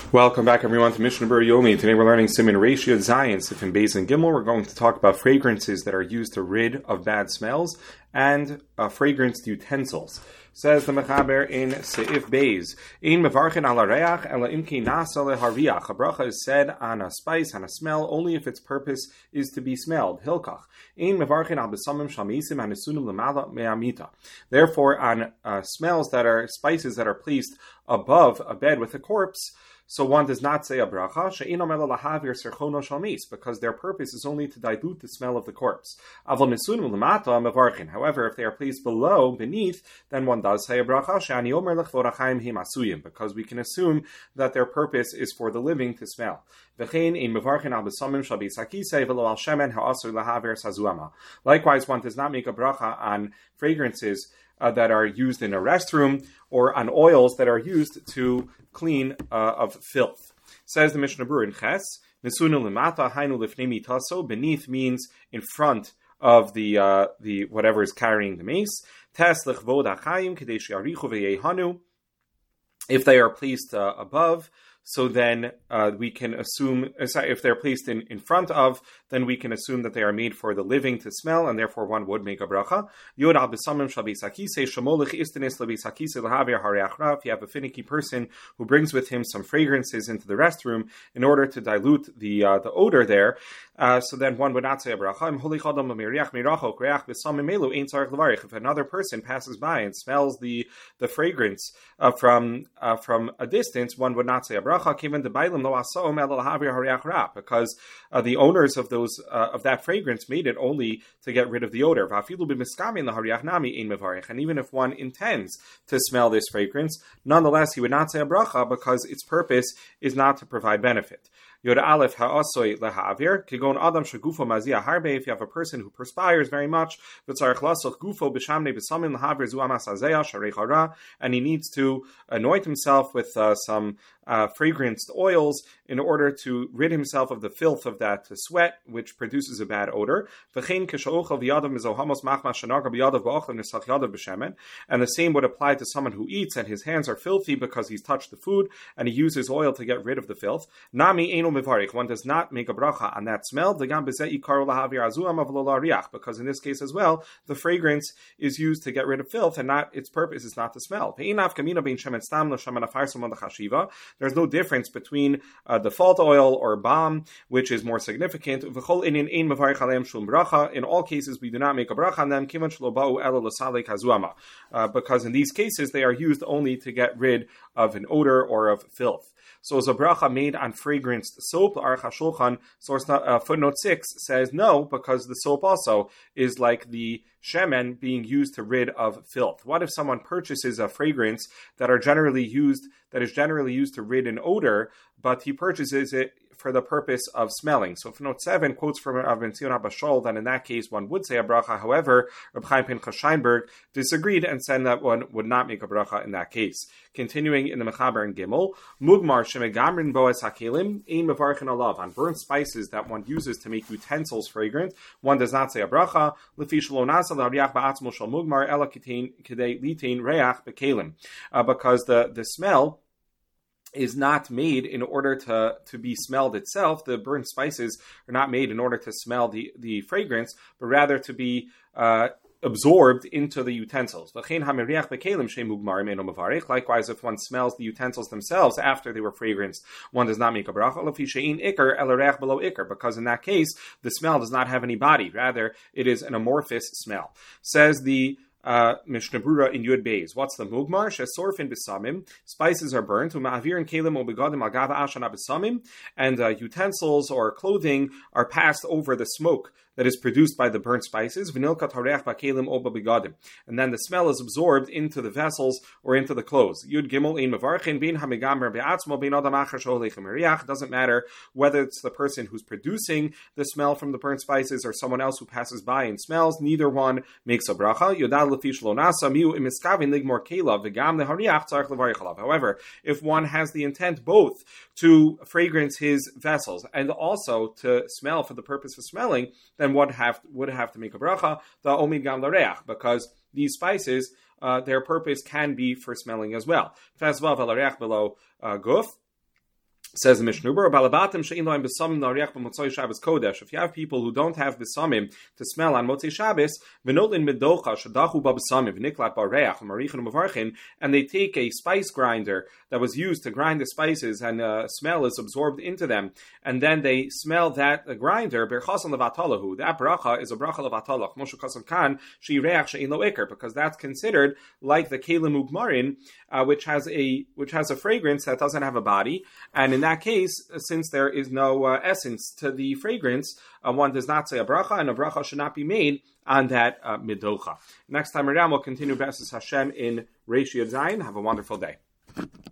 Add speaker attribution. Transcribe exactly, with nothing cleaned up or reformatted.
Speaker 1: Welcome back, everyone, to Mishnah Berurah Yomi. Today we're learning Siman Ratio Zayin, Sifin Beis and Gimel. We're going to talk about fragrances that are used to rid of bad smells and uh, fragranced utensils. Says the Mechaber in Seif Beis, "In mevarchin ala reach ela imki nasa lehariach." A bracha is said on a spice, on a smell, only if its purpose is to be smelled. Hilkach. In mevarchin al besamim shamisim hanesunim lemala me'amita. Therefore, on uh, smells that are spices that are placed above a bed with a corpse, so one does not say a bracha, she'ino mela lahavir serchono shalmis, because their purpose is only to dilute the smell of the corpse. Aval misunim lemata mevarchin. However, if they are placed below, beneath, then one does say a bracha, she'ani omer lechvod hachaim him asuyim, because we can assume that their purpose is for the living to smell. V'chein in mevarchin al besamim shal beisakisei v'lo al shemen ha'asur lahavir sazuama. Likewise, one does not make a bracha on fragrances Uh, that are used in a restroom, or on oils that are used to clean uh, of filth. Says the Mishnah Berurah in Ches, Nesunu lemata hainu lifnei mitaso. Beneath means in front of the uh, the whatever is carrying the mace. Tes lechvod hachayim kedei she'arichu v'yehanu. If they are placed uh, above, so then uh, we can assume, sorry, if they're placed in, in front of, then we can assume that they are made for the living to smell, and therefore one would make a bracha. Yod al besamim shal beisakise, shamolich istenes lebeisakise lehaver hareach ra. If you have a finicky person who brings with him some fragrances into the restroom in order to dilute the uh, the odor there, uh, so then one would not say a bracha. If another person passes by and smells the the fragrance uh, from uh, from a distance, one would not say a bracha. Because uh, the owners of those uh, of that fragrance made it only to get rid of the odor. And even if one intends to smell this fragrance, nonetheless he would not say a bracha because its purpose is not to provide benefit. Yod Aleph ha'asoi lehavir kigon adam shegufo mazia harbe. If you have a person who perspires very much, gufo b'shamnei b'samim lehavir zu amas hazeya sharei hara, and he needs to anoint himself with uh, some uh, fragranced oils in order to rid himself of the filth of that sweat, which produces a bad odor. And the same would apply to someone who eats and his hands are filthy because he's touched the food and he uses oil to get rid of the filth. Nami one does not make a bracha on that smell, because in this case as well, the fragrance is used to get rid of filth and not its purpose is not to smell. There's no difference between uh, default oil or balm, which is more significant. In all cases, we do not make a bracha on them, uh, because in these cases, they are used only to get rid of an odor or of filth. So is a bracha made on fragranced soap? Aruch HaShulchan, source uh, footnote six says no, because the soap also is like the shemen being used to rid of filth. What if someone purchases a fragrance that are generally used, that is generally used to rid an odor, but he purchases it for the purpose of smelling? So footnote seven quotes from Rav Ben Zion Abashol that in that case one would say a bracha. However, Reb Chaim Pinchas Scheinberg disagreed and said that one would not make a bracha in that case. Continuing in the Mechaber and Gimel, Mugmar shemegamrin boas hakelim ein mevarchin alav. On burnt spices that one uses to make utensils fragrant, one does not say a bracha. Lefi shelo nasa l'hariach ba'atzmo shel mugmar ela kidei litein reach bekelim, because the the smell is not made in order to, to be smelled itself. The burnt spices are not made in order to smell the, the fragrance, but rather to be uh, absorbed into the utensils. Likewise, if one smells the utensils themselves after they were fragranced, one does not make a bracha, because in that case, the smell does not have any body. Rather, it is an amorphous smell. Says the Uh, Mishnah Berurah in Yud Beis. What's the mugmar? Shesorfin besamim. Spices are burnt. Uma'avir and kelim obegadim agava ashana besamim. And uh, utensils or clothing are passed over the smoke that is produced by the burnt spices. V'nilkat hareach ba'kelim oba begadim. And then the smell is absorbed into the vessels or into the clothes. Yud Gimel ein mevarchin bin hamigamer be'atzmo bin adam achar sholechem eriach. It doesn't matter whether it's the person who's producing the smell from the burnt spices or someone else who passes by and smells. Neither one makes a bracha. Yodad However, if one has the intent both to fragrance his vessels and also to smell for the purpose of smelling, then one have, would have to make a bracha, the omid gam l'reach, because these spices, uh, their purpose can be for smelling as well. Below uh, guf. Says the Mishnah Berurah, if you have people who don't have besamim to smell on Motzei Shabbos, and they take a spice grinder that was used to grind the spices, and uh, smell is absorbed into them, and then they smell that uh, grinder, that bracha is a bracha levatalach, because that's considered like the kelim ugmarin, uh, which has a which has a fragrance that doesn't have a body, and in that case, since there is no uh, essence to the fragrance, uh, one does not say a bracha, and a bracha should not be made on that uh, midocha. Next time around, we'll continue B'ezras Hashem in Reish Yud Zayin. Have a wonderful day.